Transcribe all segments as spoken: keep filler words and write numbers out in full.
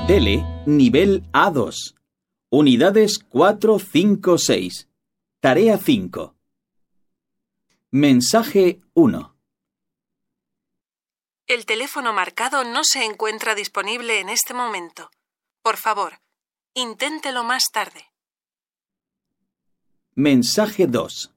Tele, nivel A dos. Unidades cuatro, cinco, seis. Tarea cinco. Mensaje uno. El teléfono marcado no se encuentra disponible en este momento. Por favor, inténtelo más tarde. Mensaje dos.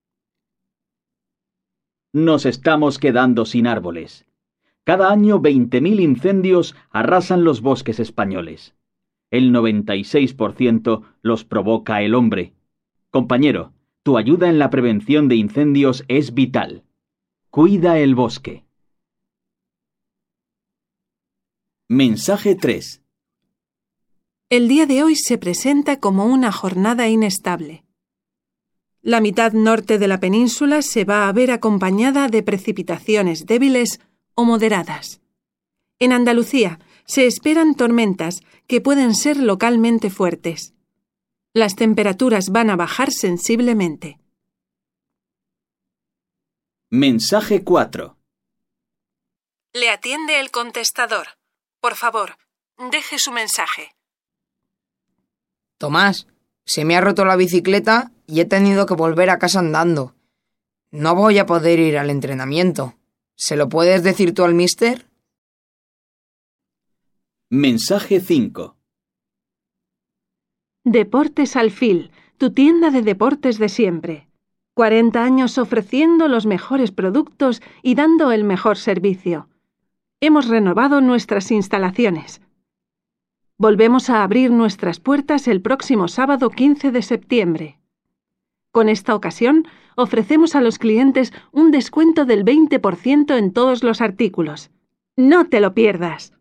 Nos estamos quedando sin árboles. Cada año veinte mil incendios arrasan los bosques españoles. El noventa y seis por ciento los provoca el hombre. Compañero, tu ayuda en la prevención de incendios es vital. Cuida el bosque. Mensaje tres. El día de hoy se presenta como una jornada inestable. La mitad norte de la península se va a ver acompañada de precipitaciones débiles o moderadas. En Andalucía se esperan tormentas que pueden ser localmente fuertes. Las temperaturas van a bajar sensiblemente. Mensaje cuatro. Le atiende el contestador. Por favor, deje su mensaje. Tomás, se me ha roto la bicicleta y he tenido que volver a casa andando. No voy a poder ir al entrenamiento. ¿Se lo puedes decir tú al míster? Mensaje cinco. Deportes Alfil, tu tienda de deportes de siempre. cuarenta años ofreciendo los mejores productos y dando el mejor servicio. Hemos renovado nuestras instalaciones. Volvemos a abrir nuestras puertas el próximo sábado quince de septiembre. Con esta ocasión, ofrecemos a los clientes un descuento del veinte por ciento en todos los artículos. ¡No te lo pierdas!